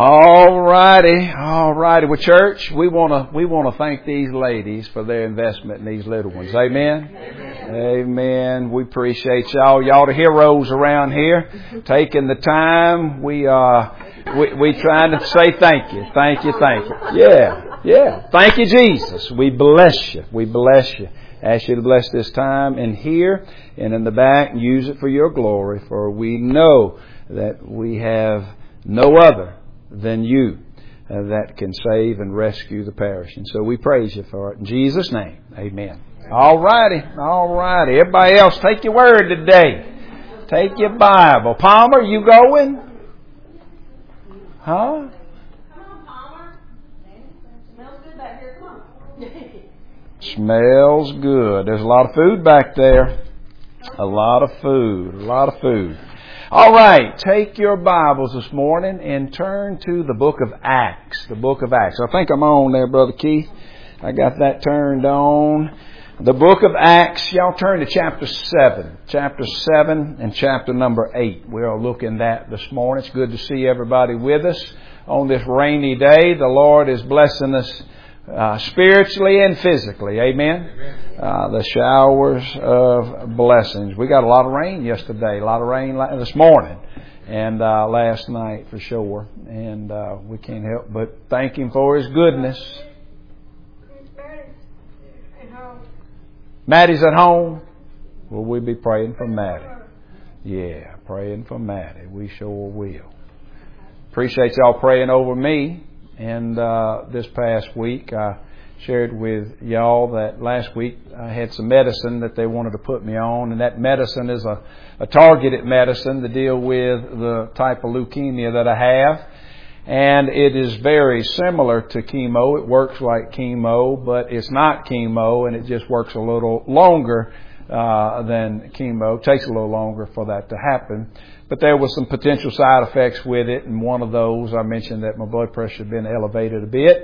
All righty. Well, church, we want to thank these ladies for their investment in these little ones. Amen. Amen. We appreciate y'all. Y'all the heroes around here, taking the time. We trying to say thank you. Yeah. Thank you, Jesus. We bless you. Ask you to bless this time in here and in the back and use it for your glory. For we know that we have no other than you that can save and rescue the perishing. So we praise you for it. In Jesus' name, amen. All righty. Everybody else, take your word today. Take your Bible. Palmer, you going? Huh? Come on, Palmer. Smells good back here. Come on. Smells good. There's a lot of food back there. A lot of food. All right, take your Bibles this morning and turn to the book of Acts. I think I'm on there, Brother Keith. I got that turned on. The book of Acts, y'all turn to chapter 7. Chapter 7 and chapter number 8. We'll look in that this morning. It's good to see everybody with us on this rainy day. The Lord is blessing us spiritually and physically. Amen. The showers of blessings. We got a lot of rain yesterday, a lot of rain this morning, and last night for sure. And we can't help but thank Him for His goodness. Maddie's at home. Will we be praying for Maddie? Yeah, praying for Maddie. We sure will. Appreciate y'all praying over me. And this past week, I shared with y'all that last week I had some medicine that they wanted to put me on. And that medicine is a targeted medicine to deal with the type of leukemia that I have. And it is very similar to chemo. It works like chemo, but it's not chemo, and it just works a little longer than chemo. It takes a little longer for that to happen. But there was some potential side effects with it, and one of those, I mentioned that my blood pressure had been elevated a bit.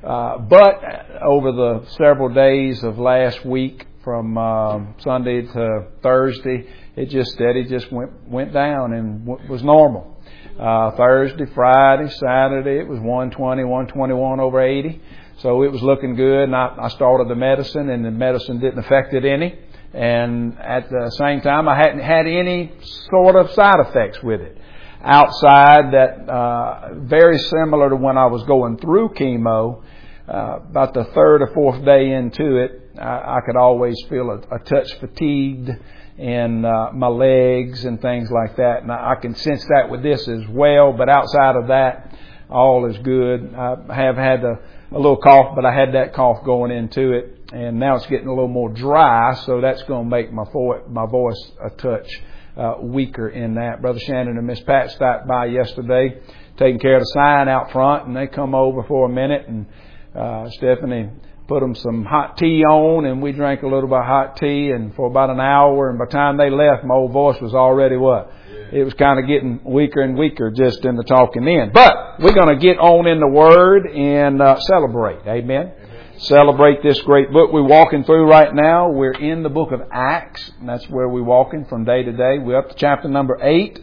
But over the several days of last week, from Sunday to Thursday, it just went down and was normal. Thursday, Friday, Saturday, it was 120, 121 over 80. So it was looking good, and I started the medicine, and the medicine didn't affect it any. And at the same time, I hadn't had any sort of side effects with it. Outside that, very similar to when I was going through chemo, about the third or fourth day into it, I could always feel a touch fatigued in my legs and things like that. And I can sense that with this as well. But outside of that, all is good. I have had a little cough, but I had that cough going into it. And now it's getting a little more dry, so that's going to make my voice a touch weaker in that. Brother Shannon and Miss Pat stopped by yesterday, taking care of the sign out front, and they come over for a minute, and Stephanie put them some hot tea on, and we drank a little bit of hot tea, and for about an hour, and by the time they left, my old voice was already what? It was kind of getting weaker and weaker just in the talking in. But we're going to get on in the Word and celebrate. Amen. Celebrate this great book we're walking through right now. We're in the book of Acts, and that's where we're walking from day to day. We're up to chapter number 8.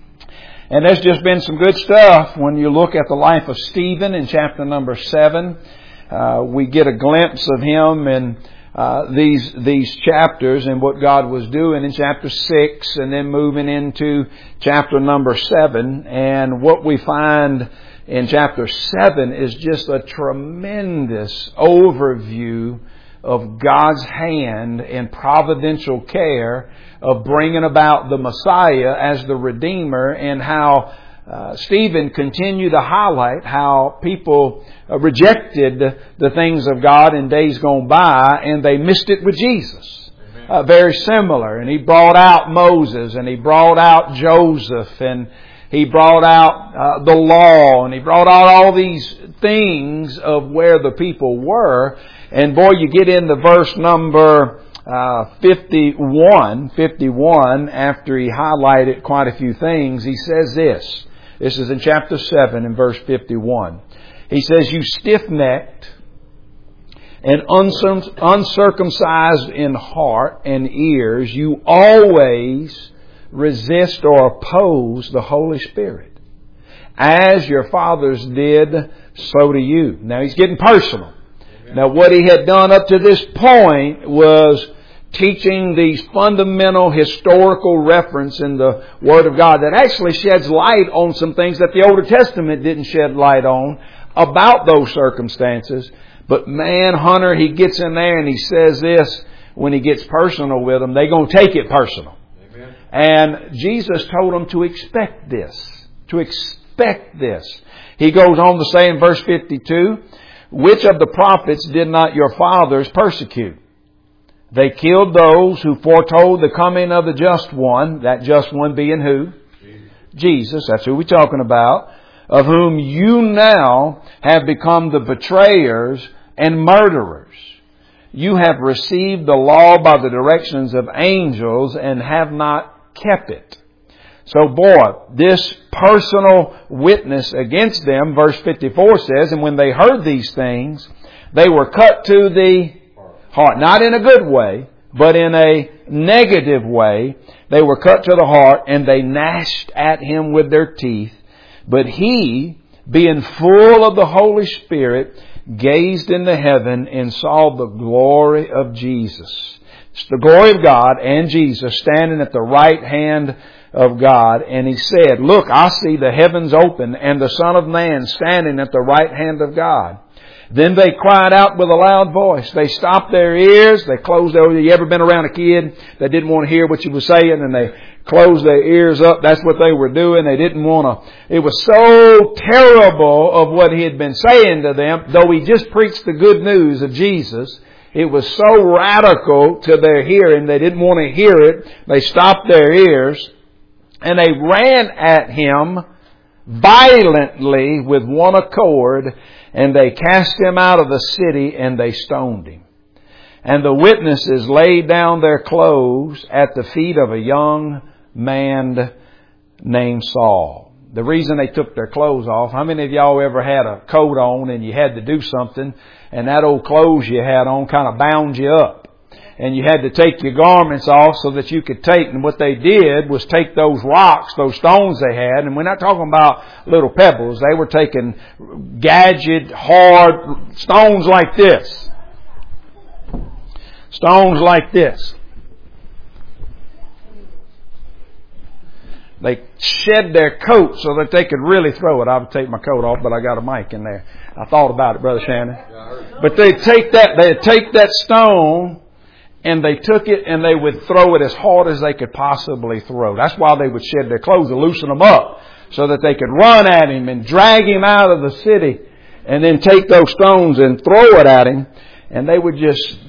And there's just been some good stuff. When you look at the life of Stephen in chapter number 7, we get a glimpse of him in these chapters and what God was doing in chapter 6, and then moving into chapter number 7. And what we find in chapter 7 is just a tremendous overview of God's hand and providential care of bringing about the Messiah as the Redeemer, and how Stephen continued to highlight how people rejected the things of God in days gone by, and they missed it with Jesus. Very similar. And he brought out Moses, and he brought out Joseph, and he brought out the law, and he brought out all these things of where the people were. And boy, you get into verse number 51, after he highlighted quite a few things, he says this. This is in chapter 7 and verse 51. He says, "You stiff-necked and uncircumcised in heart and ears, you always resist or oppose the Holy Spirit. As your fathers did, so do you. Now he's getting personal. Now what he had done up to this point was teaching these fundamental historical reference in the Word of God that actually sheds light on some things that the Older Testament didn't shed light on about those circumstances. But man, Hunter, he gets in there and he says this when he gets personal with them. They're going to take it personal. Amen. And Jesus told them to expect this. To expect this. He goes on to say in verse 52, which of the prophets did not your fathers persecute? They killed those who foretold the coming of the just one. That just one being who? Jesus. That's who we're talking about. Of whom you now have become the betrayers and murderers. You have received the law by the directions of angels and have not kept it. So boy, this personal witness against them, verse 54 says, and when they heard these things, they were cut to the heart. Not in a good way, but in a negative way. They were cut to the heart and they gnashed at him with their teeth. But he, being full of the Holy Spirit, gazed into heaven and saw the glory of Jesus. It's the glory of God and Jesus standing at the right hand of God. And he said, look, I see the heavens open and the Son of Man standing at the right hand of God. Then they cried out with a loud voice. They stopped their ears. They closed their ears. You ever been around a kid that didn't want to hear what you were saying and they closed their ears up? That's what they were doing. They didn't want to. It was so terrible of what he had been saying to them. Though he just preached the good news of Jesus, it was so radical to their hearing. They didn't want to hear it. They stopped their ears and they ran at him violently with one accord. And they cast him out of the city and they stoned him. And the witnesses laid down their clothes at the feet of a young man named Saul. The reason they took their clothes off, how many of y'all ever had a coat on and you had to do something and that old clothes you had on kind of bound you up? And you had to take your garments off so that you could take. And what they did was take those rocks, those stones they had. And we're not talking about little pebbles. They were taking gadget, hard stones like this. Stones like this. They shed their coat so that they could really throw it. I would take my coat off, but I got a mic in there. I thought about it, Brother Shannon. But they'd take that stone, and they took it and they would throw it as hard as they could possibly throw. That's why they would shed their clothes to loosen them up so that they could run at him and drag him out of the city and then take those stones and throw it at him. And they would just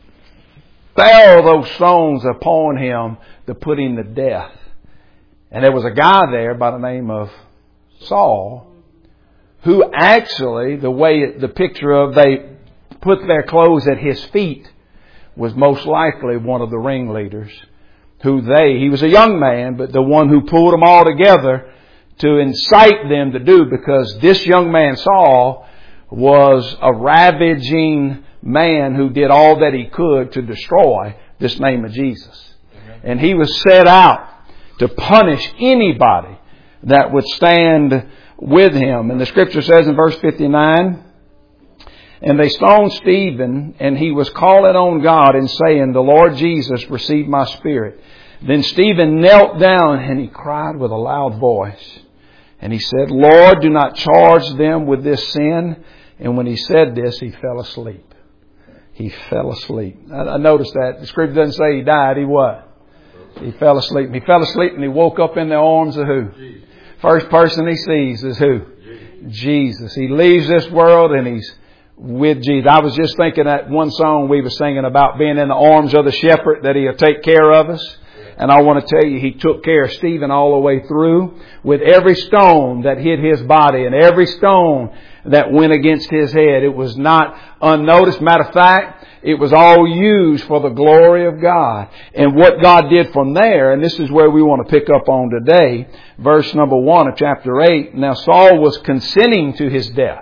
barrel those stones upon him to put him to death. And there was a guy there by the name of Saul who actually, the way the picture of they put their clothes at his feet, was most likely one of the ringleaders he was a young man, but the one who pulled them all together to incite them to do, because this young man, Saul, was a ravaging man who did all that he could to destroy this name of Jesus. And he was set out to punish anybody that would stand with him. And the scripture says in verse 59, and they stoned Stephen, and he was calling on God and saying, the Lord Jesus, receive my spirit. Then Stephen knelt down and he cried with a loud voice. And he said, Lord, do not charge them with this sin. And when he said this, he fell asleep. He fell asleep. I noticed that. The scripture doesn't say he died. He what? He fell asleep. He fell asleep and he woke up in the arms of who? Jesus. First person he sees is who? Jesus. He leaves this world and he's with Jesus. I was just thinking that one song we were singing about being in the arms of the shepherd, that he'll take care of us. And I want to tell you, he took care of Stephen all the way through, with every stone that hit his body and every stone that went against his head. It was not unnoticed. Matter of fact, it was all used for the glory of God. And what God did from there, and this is where we want to pick up on today, verse number 1 of chapter 8. Now Saul was consenting to his death.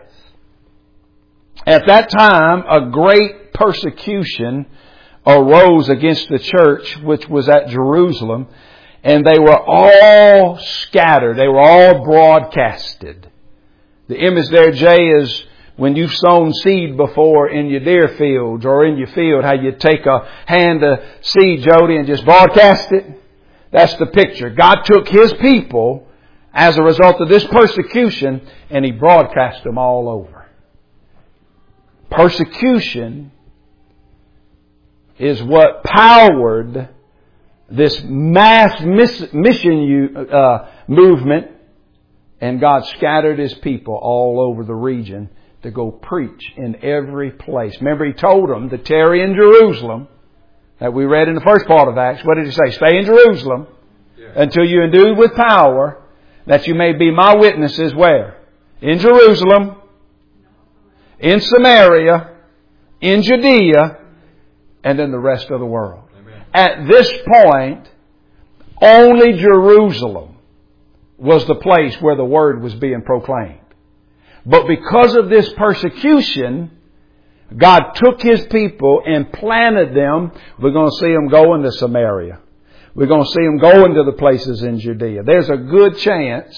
At that time, a great persecution arose against the church which was at Jerusalem, And they were all scattered. They were all broadcasted. The image there, Jay, is when you've sown seed before in your deer fields or in your field, how you take a hand of seed, Jody, and just broadcast it. That's the picture. God took His people as a result of this persecution and He broadcast them all over. Persecution is what powered this mass mission movement, and God scattered His people all over the region to go preach in every place. Remember, He told them to tarry in Jerusalem, that we read in the first part of Acts. What did He say? Stay in Jerusalem until you're endued with power, that you may be my witnesses where? In Jerusalem, in Samaria, in Judea, and in the rest of the world. Amen. At this point, only Jerusalem was the place where the Word was being proclaimed. But because of this persecution, God took His people and planted them. We're going to see them go into Samaria. We're going to see them go into the places in Judea. There's a good chance,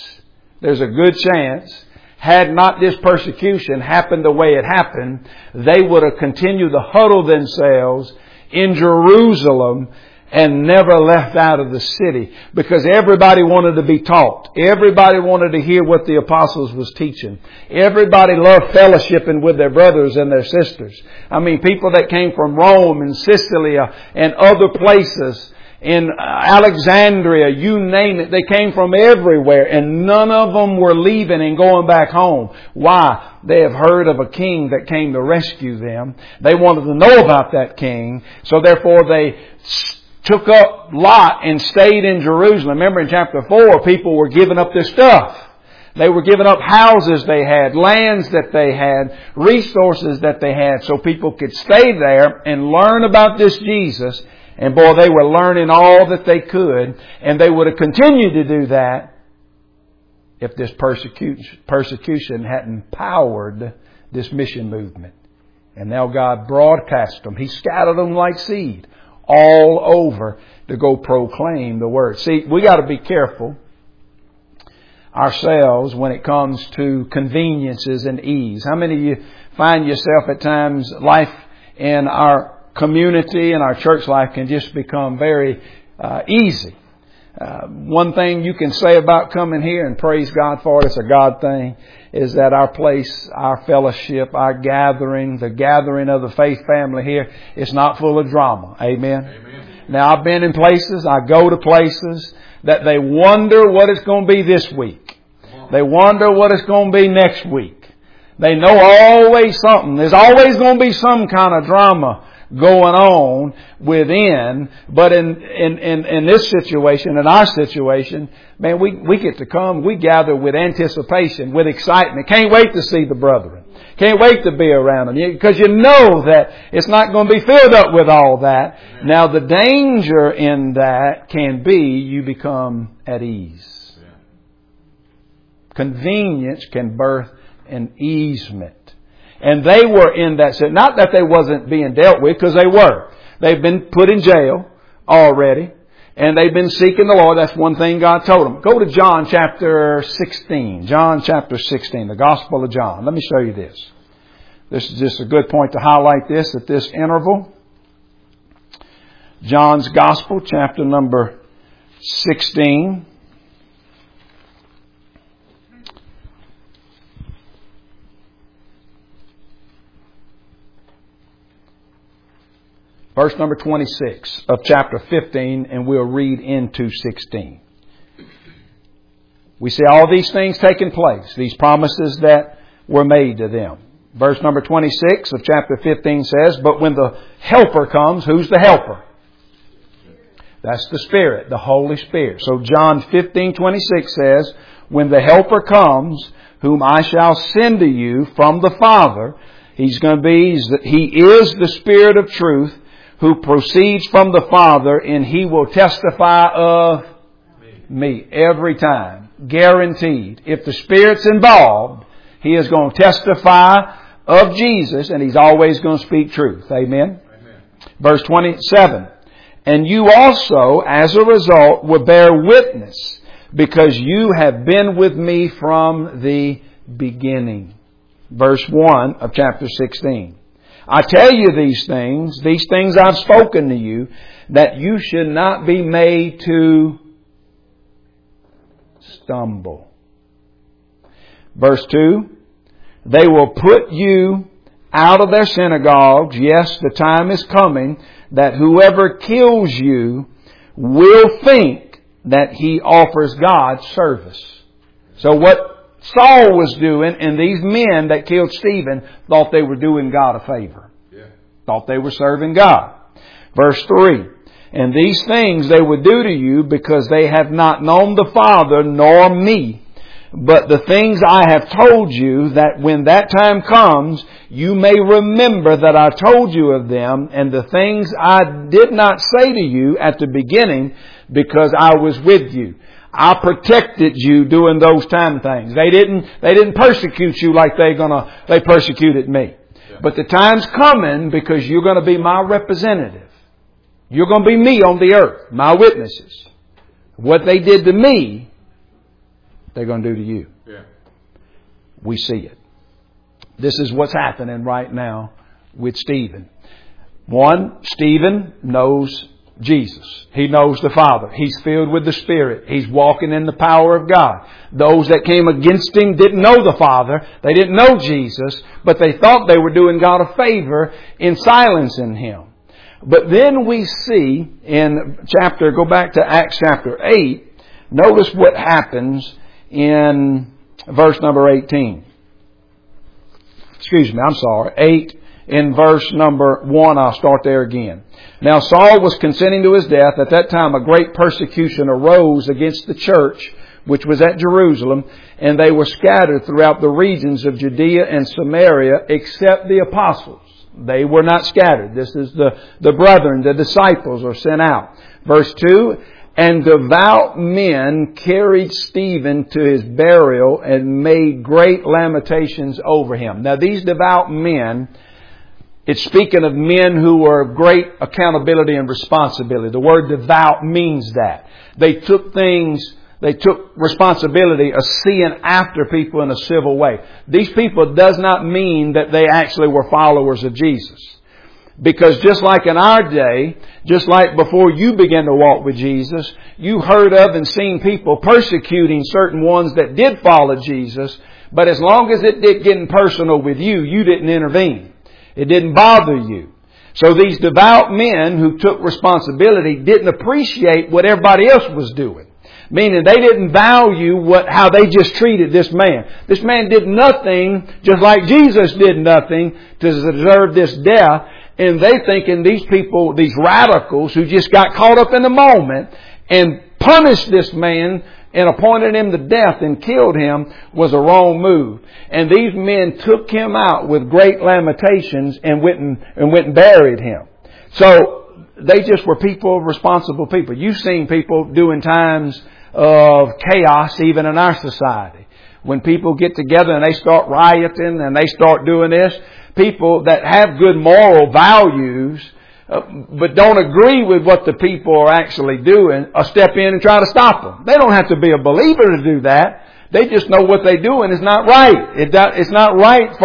had not this persecution happened the way it happened, they would have continued to huddle themselves in Jerusalem and never left out of the city, because everybody wanted to be taught. Everybody wanted to hear what the apostles was teaching. Everybody loved fellowshipping with their brothers and their sisters. I mean, people that came from Rome and Sicily and other places, in Alexandria, you name it, they came from everywhere, and none of them were leaving and going back home. Why? They have heard of a king that came to rescue them. They wanted to know about that king, so therefore they took up lot and stayed in Jerusalem. Remember in chapter 4, people were giving up their stuff. They were giving up houses they had, lands that they had, resources that they had, so people could stay there and learn about this Jesus. And boy, they were learning all that they could, and they would have continued to do that if this persecution hadn't powered this mission movement. And now God broadcast them. He scattered them like seed all over to go proclaim the Word. See, we got to be careful ourselves when it comes to conveniences and ease. How many of you find yourself at times, life in our community and our church life can just become very easy? One thing you can say about coming here, and praise God for it, it's a God thing, is that our place, our fellowship, our gathering, the gathering of the faith family here, is not full of drama. Amen? Amen. Now, I've been in places, I go to places that they wonder what it's going to be this week. They wonder what it's going to be next week. They know always something. There's always going to be some kind of drama going on within. But in this situation, in our situation, man, we get to come, we gather with anticipation, with excitement. Can't wait to see the brethren. Can't wait to be around them, because you know that it's not going to be filled up with all that. Amen. Now, the danger in that can be you become at ease. Yeah. Convenience can birth an easement. And they were in that. Not that they wasn't being dealt with, because they were. They've been put in jail already. And they've been seeking the Lord. That's one thing God told them. Go to John chapter 16. John chapter 16. The Gospel of John. Let me show you this. This is just a good point to highlight this at this interval. John's Gospel, chapter number 16. Verse number 26 of chapter 15, and we'll read into 16. We see all these things taking place, these promises that were made to them. Verse number 26 of chapter 15 says, but when the Helper comes, who's the Helper? That's the Spirit, the Holy Spirit. So John 15:26 says, when the Helper comes, whom I shall send to you from the Father, He is the Spirit of truth, who proceeds from the Father, and He will testify of me every time. Guaranteed. If the Spirit's involved, He is going to testify of Jesus, and He's always going to speak truth. Amen? Amen. Verse 27. And you also, as a result, will bear witness, because you have been with me from the beginning. Verse 1 of chapter 16. I tell you these things I've spoken to you, that you should not be made to stumble. Verse 2. They will put you out of their synagogues. Yes, the time is coming that whoever kills you will think that he offers God service. So what Saul was doing, and these men that killed Stephen thought they were doing God a favor. Thought they were serving God. Verse 3. And these things they would do to you because they have not known the Father nor me. But the things I have told you, that when that time comes, you may remember that I told you of them, and the things I did not say to you at the beginning, because I was with you. I protected you during those time things. They didn't persecute you like they persecuted me. Yeah. But the time's coming because you're going to be my representative. You're going to be me on the earth, my witnesses. What they did to me, they're going to do to you. Yeah. We see it. This is what's happening right now with Stephen. One, Stephen knows Jesus. He knows the Father. He's filled with the Spirit. He's walking in the power of God. Those that came against him didn't know the Father. They didn't know Jesus, but they thought they were doing God a favor in silencing him. But then we see go back to Acts chapter 8, notice what happens in verse number 18. 8 in verse number 1. I'll start there again. Now Saul was consenting to his death. At that time a great persecution arose against the church, which was at Jerusalem, and they were scattered throughout the regions of Judea and Samaria, except the apostles. They were not scattered. This is the brethren, the disciples are sent out. Verse 2. And devout men carried Stephen to his burial and made great lamentations over him. Now these devout men, it's speaking of men who were of great accountability and responsibility. The word devout means that. They took responsibility of seeing after people in a civil way. These people does not mean that they actually were followers of Jesus. Because just like in our day, just like before you began to walk with Jesus, you heard of and seen people persecuting certain ones that did follow Jesus. But as long as it did get personal with you, you didn't intervene. It didn't bother you. So these devout men who took responsibility didn't appreciate what everybody else was doing. Meaning they didn't value how they just treated this man. This man did nothing, just like Jesus did nothing, to deserve this death. And they thinking these people, these radicals who just got caught up in the moment and punished this man and appointed him to death and killed him, was a wrong move. And these men took him out with great lamentations and went and buried him. So they just were responsible people. You've seen people doing times of chaos even in our society. When people get together and they start rioting and they start doing this, people that have good moral values but don't agree with what the people are actually doing, step in and try to stop them. They don't have to be a believer to do that. They just know what they're doing is not right. It's not right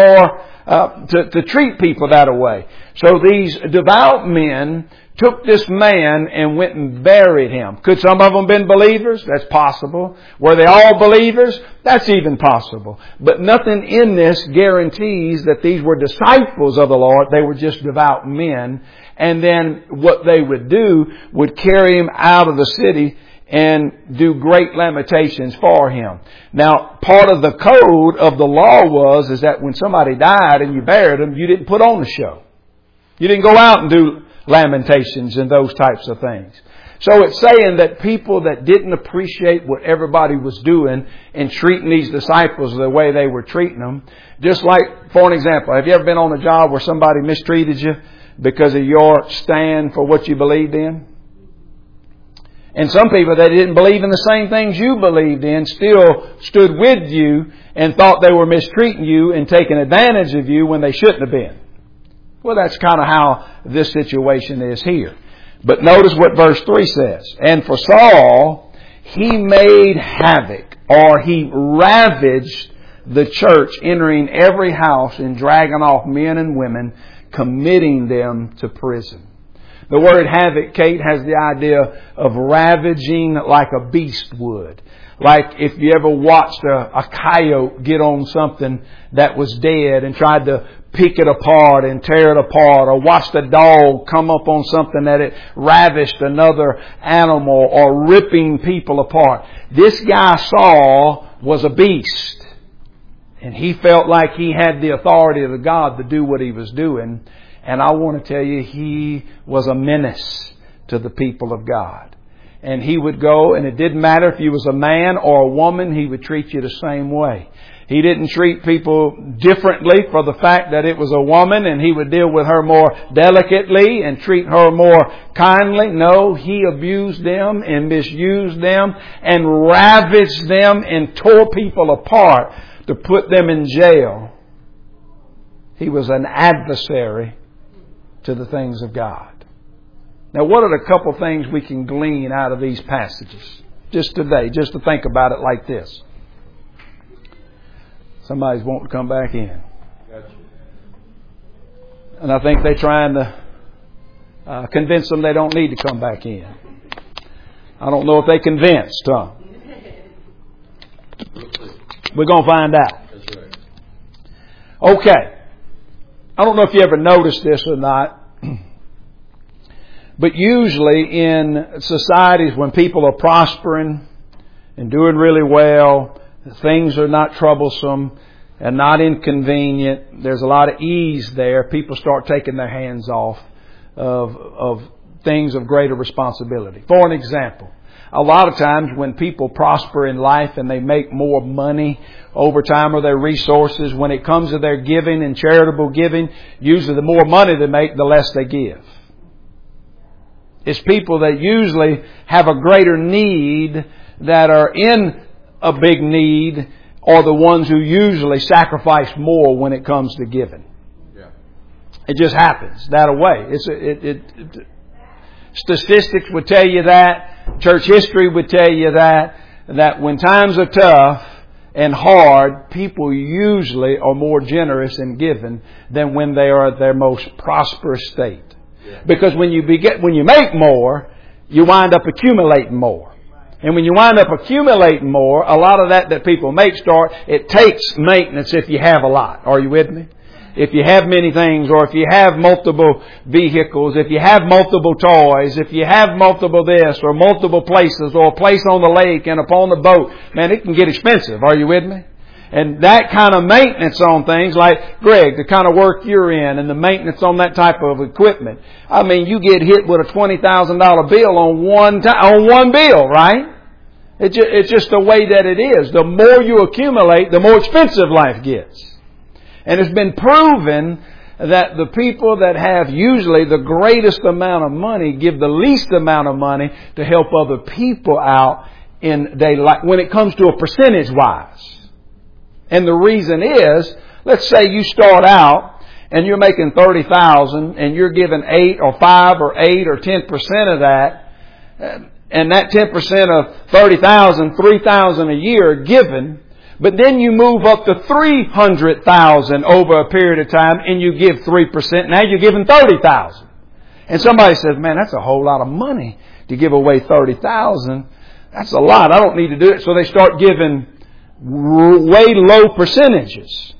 to treat people that way. So these devout men took this man and went and buried him. Could some of them have been believers? That's possible. Were they all believers? That's even possible. But nothing in this guarantees that these were disciples of the Lord. They were just devout men. And then what they would do would carry him out of the city and do great lamentations for him. Now, part of the code of the law is that when somebody died and you buried them, you didn't put on the show. You didn't go out and do lamentations and those types of things. So it's saying that people that didn't appreciate what everybody was doing and treating these disciples the way they were treating them, just like, for an example, have you ever been on a job where somebody mistreated you because of your stand for what you believed in? And some people that didn't believe in the same things you believed in still stood with you and thought they were mistreating you and taking advantage of you when they shouldn't have been. Well, that's kind of how this situation is here. But notice what verse 3 says. And for Saul, he made havoc, or he ravaged the church, entering every house and dragging off men and women, committing them to prison. The word havoc, Kate, has the idea of ravaging like a beast would. Like if you ever watched a coyote get on something that was dead and tried to pick it apart and tear it apart, or watched a dog come up on something that it ravished another animal, or ripping people apart. This guy Saul was a beast, and he felt like he had the authority of God to do what he was doing. And I want to tell you, he was a menace to the people of God. And he would go, and it didn't matter if you was a man or a woman, he would treat you the same way. He didn't treat people differently for the fact that it was a woman, and he would deal with her more delicately and treat her more kindly. No, he abused them and misused them and ravaged them and tore people apart to put them in jail. He was an adversary to the things of God. Now, what are the couple things we can glean out of these passages just today, just to think about it like this? Somebody's wanting to come back in. And I think they're trying to convince them they don't need to come back in. I don't know if they convinced, huh? We're going to find out. Okay. I don't know if you ever noticed this or not. But usually in societies when people are prospering and doing really well, things are not troublesome and not inconvenient, there's a lot of ease there, people start taking their hands off of things of greater responsibility. For an example, a lot of times when people prosper in life and they make more money over time or their resources, when it comes to their giving and charitable giving, usually the more money they make, the less they give. It's people that usually have a greater need, that are in a big need, are the ones who usually sacrifice more when it comes to giving. Yeah. It just happens that way. Statistics would tell you that. Church history would tell you that when times are tough and hard, people usually are more generous in giving than when they are at their most prosperous state. Because when you make more, you wind up accumulating more. And when you wind up accumulating more, a lot of that people make it takes maintenance if you have a lot. Are you with me? If you have many things, or if you have multiple vehicles, if you have multiple toys, if you have multiple this or multiple places, or a place on the lake and upon the boat, man, it can get expensive. Are you with me? And that kind of maintenance on things, like Greg, the kind of work you're in, and the maintenance on that type of equipment. I mean, you get hit with a $20,000 bill on one bill, right? It's just the way that it is. The more you accumulate, the more expensive life gets. And it's been proven that the people that have usually the greatest amount of money give the least amount of money to help other people out in their life when it comes to a percentage wise. And the reason is, let's say you start out and you're making $30,000 and you're giving 8 or 5 or 8 or 10% of that, and that 10% of $30,000, $3,000 a year given, but then you move up to $300,000 over a period of time and you give 3%. Now you're giving $30,000. And somebody says, man, that's a whole lot of money to give away $30,000. That's a lot. I don't need to do it. So they start giving way low percentages.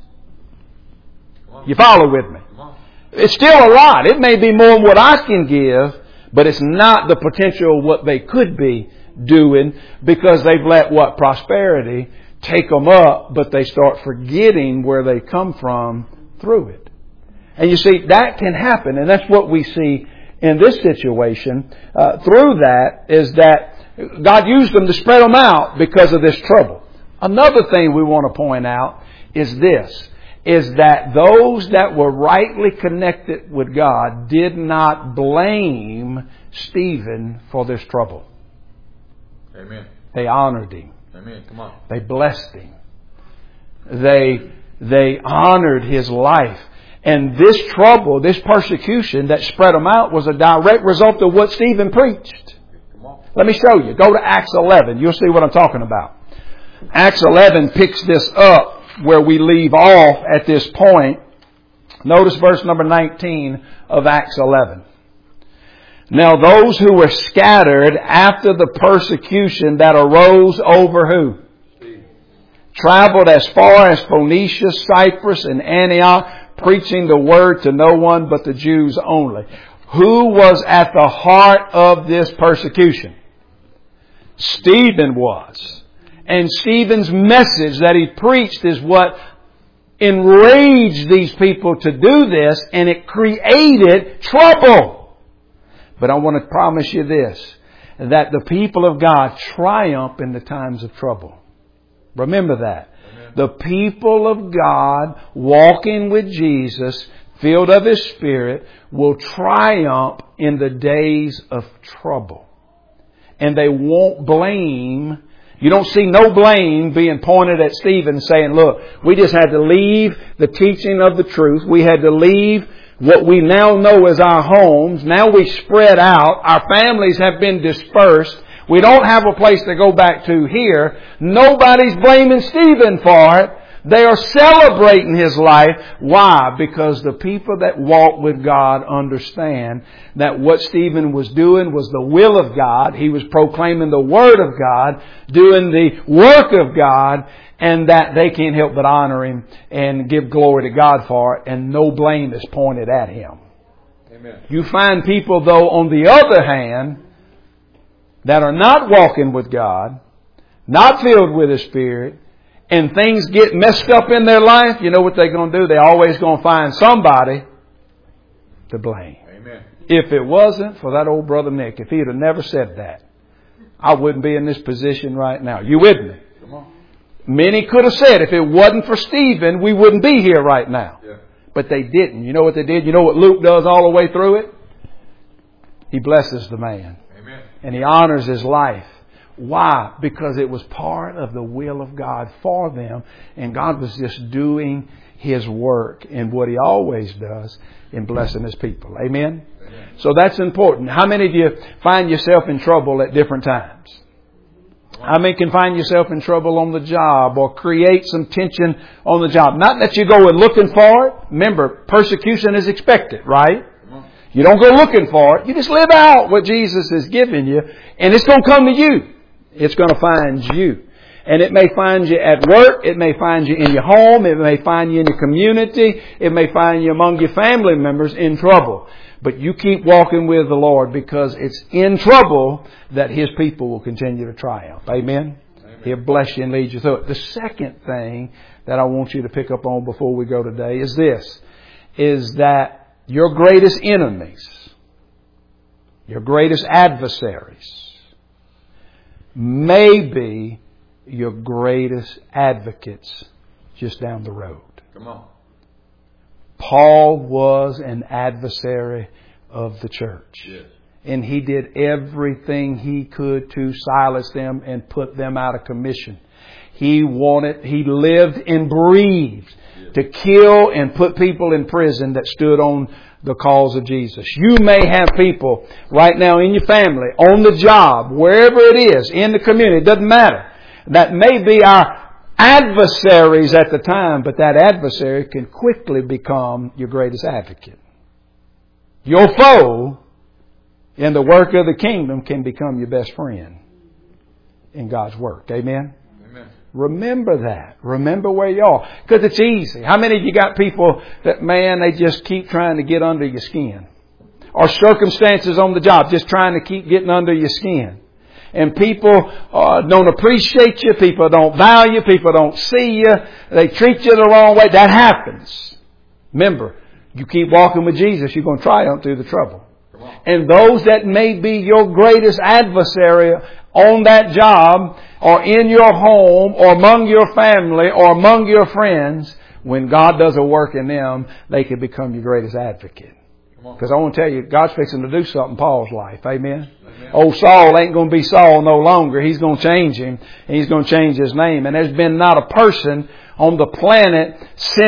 You follow with me? It's still a lot. It may be more than what I can give, but it's not the potential of what they could be doing, because they've let prosperity take them up, but they start forgetting where they come from through it. And you see, that can happen, and that's what we see in this situation. Through that is that God used them to spread them out because of this trouble. Another thing we want to point out is this, is that those that were rightly connected with God did not blame Stephen for this trouble. Amen. They honored him. Amen. Come on. They blessed him. They honored his life. And this trouble, this persecution that spread them out was a direct result of what Stephen preached. Let me show you. Go to Acts 11. You'll see what I'm talking about. Acts 11 picks this up where we leave off at this point. Notice verse number 19 of Acts 11. Now those who were scattered after the persecution that arose over who? Traveled as far as Phoenicia, Cyprus, and Antioch, preaching the word to no one but the Jews only. Who was at the heart of this persecution? Stephen was. And Stephen's message that he preached is what enraged these people to do this, and it created trouble. But I want to promise you this, that the people of God triumph in the times of trouble. Remember that. Amen. The people of God walking with Jesus, filled of His Spirit, will triumph in the days of trouble. And they won't blame. You don't see no blame being pointed at Stephen saying, look, we just had to leave the teaching of the truth. We had to leave what we now know as our homes. Now we spread out. Our families have been dispersed. We don't have a place to go back to here. Nobody's blaming Stephen for it. They are celebrating his life. Why? Because the people that walk with God understand that what Stephen was doing was the will of God. He was proclaiming the Word of God, doing the work of God, and that they can't help but honor Him and give glory to God for it, and no blame is pointed at Him. Amen. You find people, though, on the other hand, that are not walking with God, not filled with His Spirit, and things get messed up in their life, you know what they're going to do? They're always going to find somebody to blame. Amen. If it wasn't for that old brother Nick, if he'd have never said that, I wouldn't be in this position right now. You with me? Come on. Many could have said, if it wasn't for Stephen, we wouldn't be here right now. Yeah. But they didn't. You know what they did? You know what Luke does all the way through it? He blesses the man. Amen. And he honors his life. Why? Because it was part of the will of God for them, and God was just doing His work in what He always does in blessing His people. Amen? Amen. So that's important. How many of you find yourself in trouble at different times? How many can find yourself in trouble on the job or create some tension on the job? Not that you go and looking for it. Remember, persecution is expected, right? You don't go looking for it. You just live out what Jesus has given you, and it's going to come to you. It's going to find you. And it may find you at work. It may find you in your home. It may find you in your community. It may find you among your family members in trouble. But you keep walking with the Lord, because it's in trouble that His people will continue to triumph. Amen? Amen. He'll bless you and lead you through it. The second thing that I want you to pick up on before we go today is this, is that your greatest enemies, your greatest adversaries, may be your greatest advocates just down the road. Come on. Paul was an adversary of the church. Yes. And he did everything he could to silence them and put them out of commission. He lived and breathed to kill and put people in prison that stood on the cause of Jesus. You may have people right now in your family, on the job, wherever it is, in the community, it doesn't matter, that may be our adversaries at the time, but that adversary can quickly become your greatest advocate. Your foe in the work of the kingdom can become your best friend in God's work. Amen? Amen. Remember that. Remember where you are. Because it's easy. How many of you got people that, man, they just keep trying to get under your skin? Or circumstances on the job, just trying to keep getting under your skin. And people don't appreciate you. People don't value you. People don't see you. They treat you the wrong way. That happens. Remember, you keep walking with Jesus, you're going to triumph through the trouble. And those that may be your greatest adversary on that job, or in your home, or among your family, or among your friends, when God does a work in them, they can become your greatest advocate. Because I want to tell you, God's fixing to do something in Paul's life. Amen? Amen. Old Saul ain't going to be Saul no longer. He's going to change him. And He's going to change his name. And there's been not a person on the planet since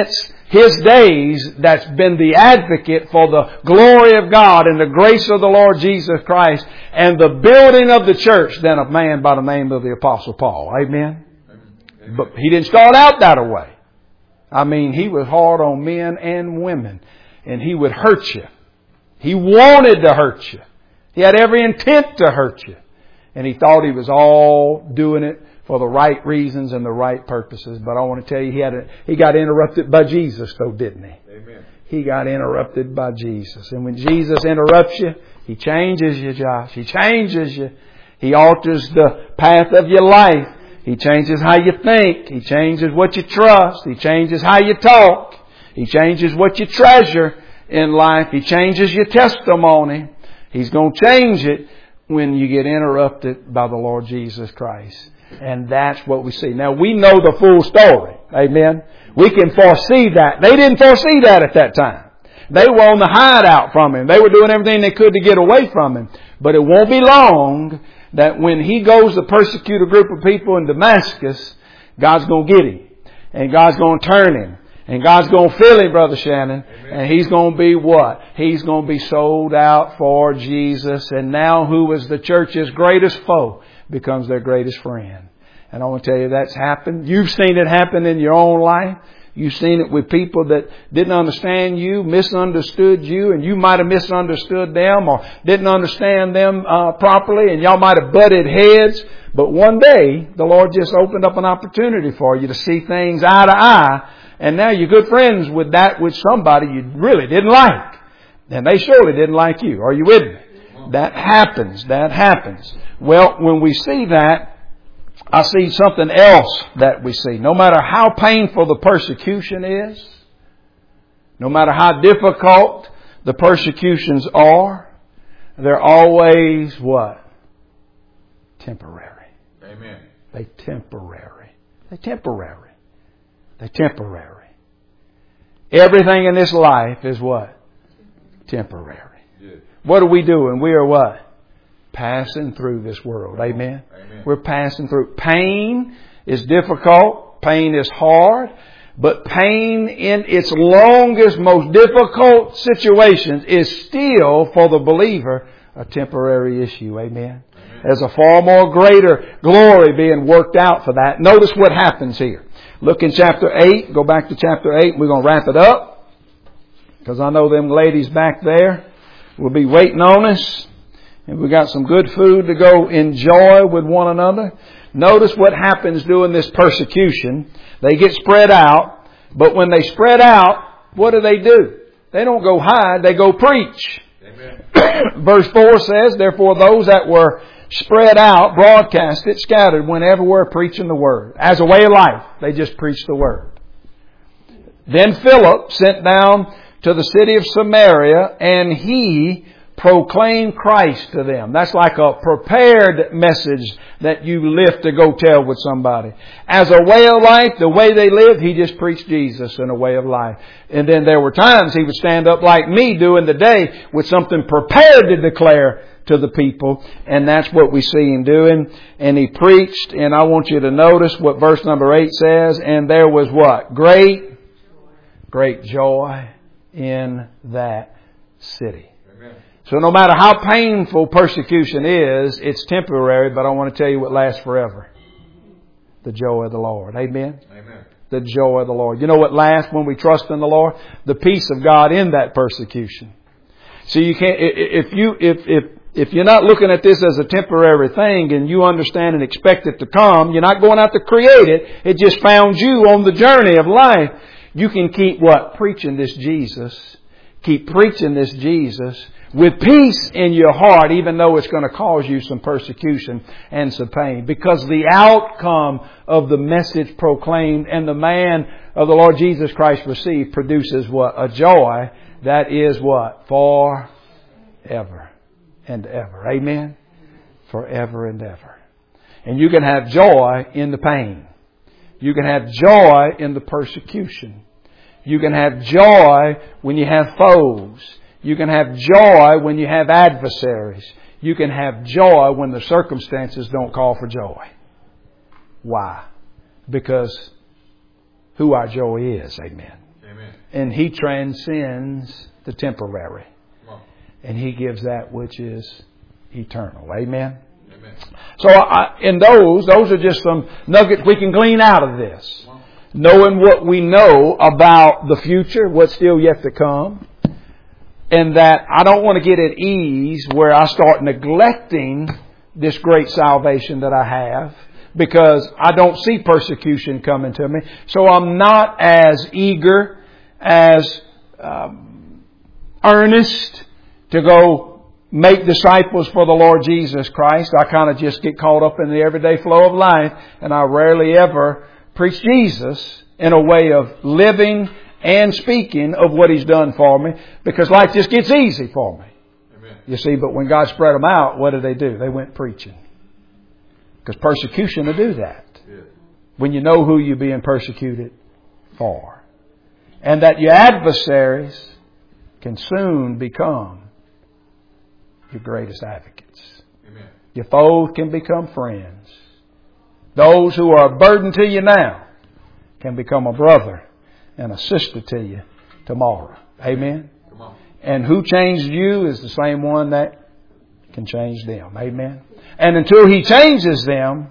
his days that's been the advocate for the glory of God and the grace of the Lord Jesus Christ and the building of the church than a man by the name of the Apostle Paul. Amen? Amen. But he didn't start out that way. I mean, he was hard on men and women. And he would hurt you. He wanted to hurt you. He had every intent to hurt you. And he thought he was all doing it for the right reasons and the right purposes. But I want to tell you, he got interrupted by Jesus though, didn't he? Amen. He got interrupted by Jesus. And when Jesus interrupts you, He changes you, Josh. He changes you. He alters the path of your life. He changes how you think. He changes what you trust. He changes how you talk. He changes what you treasure in life. He changes your testimony. He's going to change it when you get interrupted by the Lord Jesus Christ. And that's what we see. Now, we know the full story. Amen. We can foresee that. They didn't foresee that at that time. They were on the hideout from Him. They were doing everything they could to get away from Him. But it won't be long that when He goes to persecute a group of people in Damascus, God's going to get Him. And God's going to turn Him. And God's going to fill Him, Brother Shannon. Amen. And He's going to be what? He's going to be sold out for Jesus. And now who was the church's greatest foe becomes their greatest friend. And I want to tell you that's happened. You've seen it happen in your own life. You've seen it with people that didn't understand you, misunderstood you, and you might have misunderstood them or didn't understand them properly, and y'all might have butted heads. But one day, the Lord just opened up an opportunity for you to see things eye to eye, and now you're good friends with that with somebody you really didn't like. And they surely didn't like you. Are you with me? That happens. That happens. Well, when we see that, I see something else that we see. No matter how painful the persecution is, no matter how difficult the persecutions are, they're always what? Temporary. Amen. They're temporary. They're temporary. They're temporary. Everything in this life is what? Temporary. Good. What are we doing? We are what? Passing through this world. Amen? Amen. We're passing through. Pain is difficult. Pain is hard. But pain in its longest, most difficult situations is still, for the believer, a temporary issue. Amen? Amen. There's a far more greater glory being worked out for that. Notice what happens here. Look in chapter 8. Go back to chapter 8. We're going to wrap it up. Because I know them ladies back there will be waiting on us. And we got some good food to go enjoy with one another. Notice what happens during this persecution. They get spread out. But when they spread out, what do? They don't go hide. They go preach. Amen. Verse 4 says, therefore those that were spread out, broadcasted, scattered, went everywhere preaching the word. As a way of life, they just preached the word. Then Philip sent down to the city of Samaria, and he proclaimed Christ to them. That's like a prepared message that you lift to go tell with somebody. As a way of life, the way they lived, he just preached Jesus in a way of life. And then there were times he would stand up like me during the day with something prepared to declare to the people. And that's what we see him doing. And he preached, and I want you to notice what verse number 8 says. And there was what? Great joy in that city. Amen. So no matter how painful persecution is, it's temporary, but I want to tell you what lasts forever. The joy of the Lord. Amen? Amen. The joy of the Lord. You know what lasts when we trust in the Lord? The peace of God in that persecution. So you can't, if you're not looking at this as a temporary thing and you understand and expect it to come, you're not going out to create it. It just found you on the journey of life. You can keep what? Preaching this Jesus. Keep preaching this Jesus with peace in your heart, even though it's going to cause you some persecution and some pain. Because the outcome of the message proclaimed and the man of the Lord Jesus Christ received produces what? A joy that is what? Forever and ever. Amen? Forever and ever. And you can have joy in the pain. You can have joy in the persecution. You can have joy when you have foes. You can have joy when you have adversaries. You can have joy when the circumstances don't call for joy. Why? Because who our joy is. Amen. Amen. And He transcends the temporary. And He gives that which is eternal. Amen? Amen. So in those are just some nuggets we can glean out of this. Knowing what we know about the future, what's still yet to come. And that I don't want to get at ease where I start neglecting this great salvation that I have, because I don't see persecution coming to me. So I'm not as eager, as earnest to go make disciples for the Lord Jesus Christ. I kind of just get caught up in the everyday flow of life, and I rarely ever preach Jesus in a way of living and speaking of what He's done for me, because life just gets easy for me. Amen. You see, but when God spread them out, what did they do? They went preaching. Because persecution will do that. Yeah. When you know who you're being persecuted for. And that your adversaries can soon become your greatest advocates. Amen. Your foes can become friends. Those who are a burden to you now can become a brother and a sister to you tomorrow. Amen? Come on. And who changed you is the same one that can change them. Amen? And until He changes them,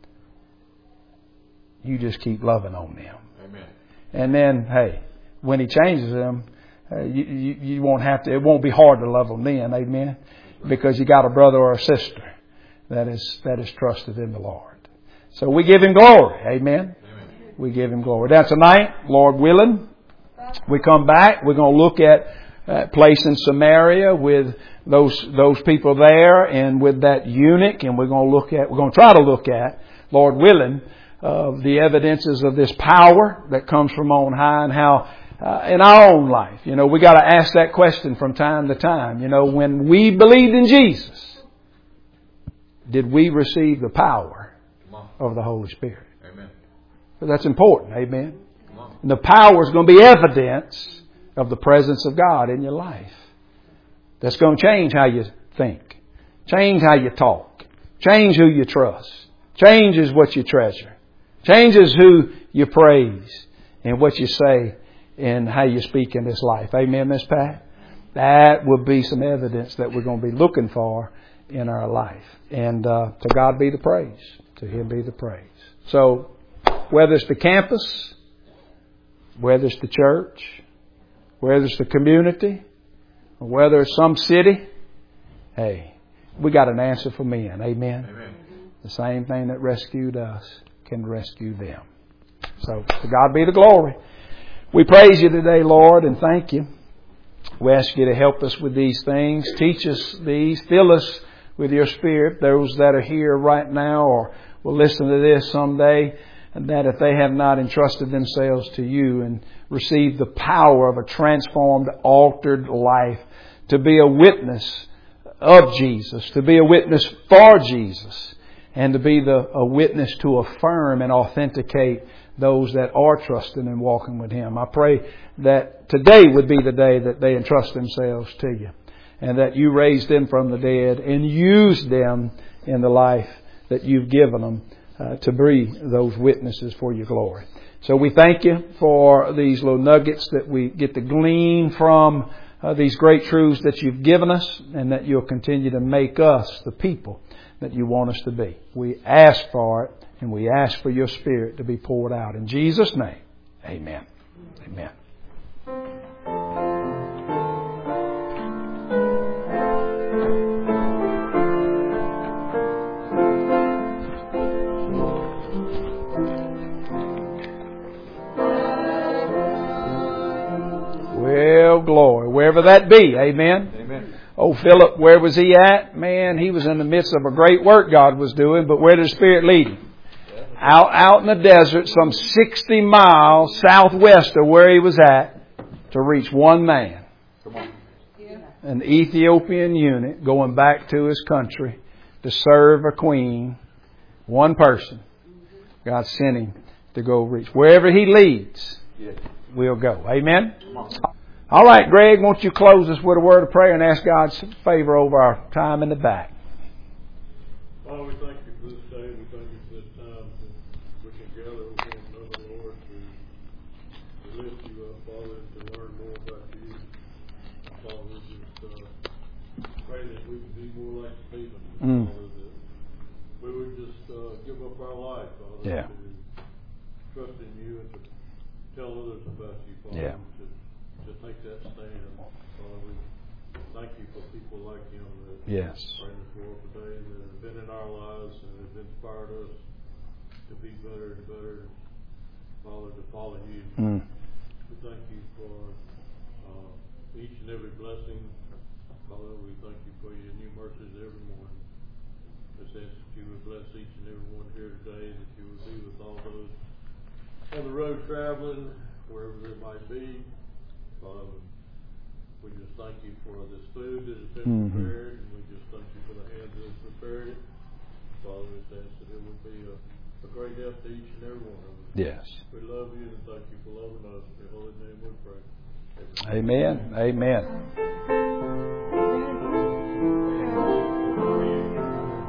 you just keep loving on them. Amen. And then, hey, when He changes them, you won't have to, it won't be hard to love them then. Amen? Because you got a brother or a sister that is trusted in the Lord. So we give Him glory. Amen? Amen. We give Him glory. Now tonight, Lord willing, we come back. We're going to look at that place in Samaria with those people there and with that eunuch, and we're going to try to look at, Lord willing, the evidences of this power that comes from on high, and how in our own life, we got to ask that question from time to time. When we believed in Jesus, did we receive the power of the Holy Spirit? Amen. But that's important. Amen. Come on. And the power is going to be evidence of the presence of God in your life. That's going to change how you think, change how you talk, change who you trust, changes what you treasure, changes who you praise, and what you say and how you speak in this life. Amen, Miss Pat? That will be some evidence that we're going to be looking for in our life. And to God be the praise. To Him be the praise. So, whether it's the campus, whether it's the church, whether it's the community, or whether it's some city, hey, we got an answer for men. Amen? Amen. The same thing that rescued us can rescue them. So, to God be the glory. We praise You today, Lord, and thank You. We ask You to help us with these things. Teach us these. Fill us with Your Spirit. Those that are here right now or will listen to this someday, and that if they have not entrusted themselves to You and received the power of a transformed, altered life, to be a witness of Jesus, to be a witness for Jesus, and to be a witness to affirm and authenticate those that are trusting and walking with Him. I pray that today would be the day that they entrust themselves to You, and that You raise them from the dead and use them in the life that You've given them to be those witnesses for Your glory. So we thank You for these little nuggets that we get to glean from these great truths that You've given us, and that You'll continue to make us the people that You want us to be. We ask for it, and we ask for Your Spirit to be poured out. In Jesus' name, amen. Amen. Well, glory. Wherever that be. Amen. Amen. Oh, Philip, where was he at? Man, he was in the midst of a great work God was doing, but where did the Spirit lead him? Out in the desert, some 60 miles southwest of where he was at, to reach one man. Come on. An Ethiopian eunuch going back to his country to serve a queen. One person. God sent him to go reach. Wherever He leads, we'll go. Amen? Come on. All right, Greg, won't you close us with a word of prayer and ask God's favor over our time in the back? Father, we thank You for this day. We thank You for this time that we can gather with one another, Lord, to lift You up, Father, to like Stephen, Mm. Father, that we would just give up our life, Father, Yeah. to trust in you and to tell others about you, Father, Yeah. to take that stand. Father, we thank you for people like him that Yes. are in this world today that have been in our lives and have inspired us to be better and better, Father, to follow you. Mm. We thank you for each and every blessing. Father, we thank you for your new mercies every morning. Just ask that you would bless each and every one here today, that you would be with all those on the road traveling, wherever they might be. Father, we just thank you for this food that has been prepared, and we just thank you for the hands that have prepared it. Father, we just ask that it would be a great help to each and every one of us. Yes. We love you and thank you for loving us. In your holy name we pray. Amen. Amen.